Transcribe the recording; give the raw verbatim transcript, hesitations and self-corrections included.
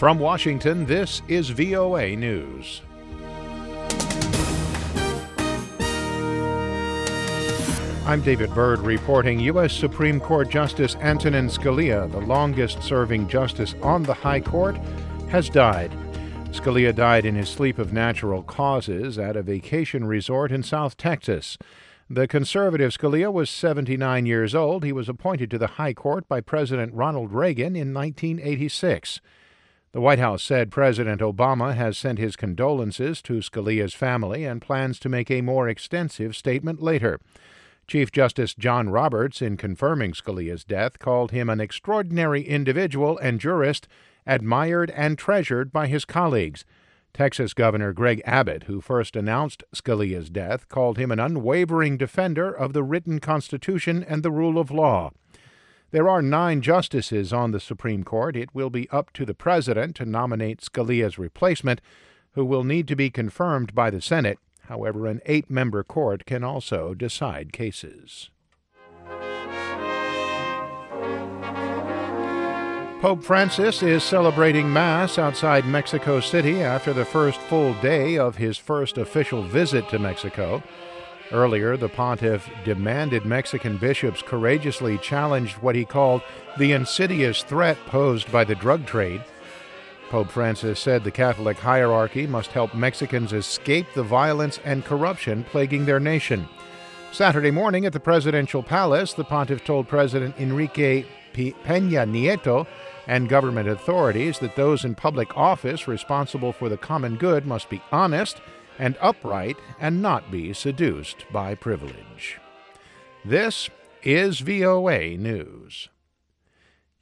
From Washington, this is V O A News. I'm David Byrd reporting. U S Supreme Court Justice Antonin Scalia, the longest-serving justice on the High Court, has died. Scalia died in his sleep of natural causes at a vacation resort in South Texas. The conservative Scalia was seventy-nine years old. He was appointed to the High Court by President Ronald Reagan in nineteen eighty-six. The White House said President Obama has sent his condolences to Scalia's family and plans to make a more extensive statement later. Chief Justice John Roberts, in confirming Scalia's death, called him an extraordinary individual and jurist, admired and treasured by his colleagues. Texas Governor Greg Abbott, who first announced Scalia's death, called him an unwavering defender of the written Constitution and the rule of law. There are nine justices on the Supreme Court. It will be up to the president to nominate Scalia's replacement, who will need to be confirmed by the Senate. However, an eight-member court can also decide cases. Pope Francis is celebrating Mass outside Mexico City after the first full day of his first official visit to Mexico. Earlier, the pontiff demanded Mexican bishops courageously challenge what he called the insidious threat posed by the drug trade. Pope Francis said the Catholic hierarchy must help Mexicans escape the violence and corruption plaguing their nation. Saturday morning at the presidential palace, the pontiff told President Enrique Peña Nieto and government authorities that those in public office responsible for the common good must be honest and upright and not be seduced by privilege. This is V O A News.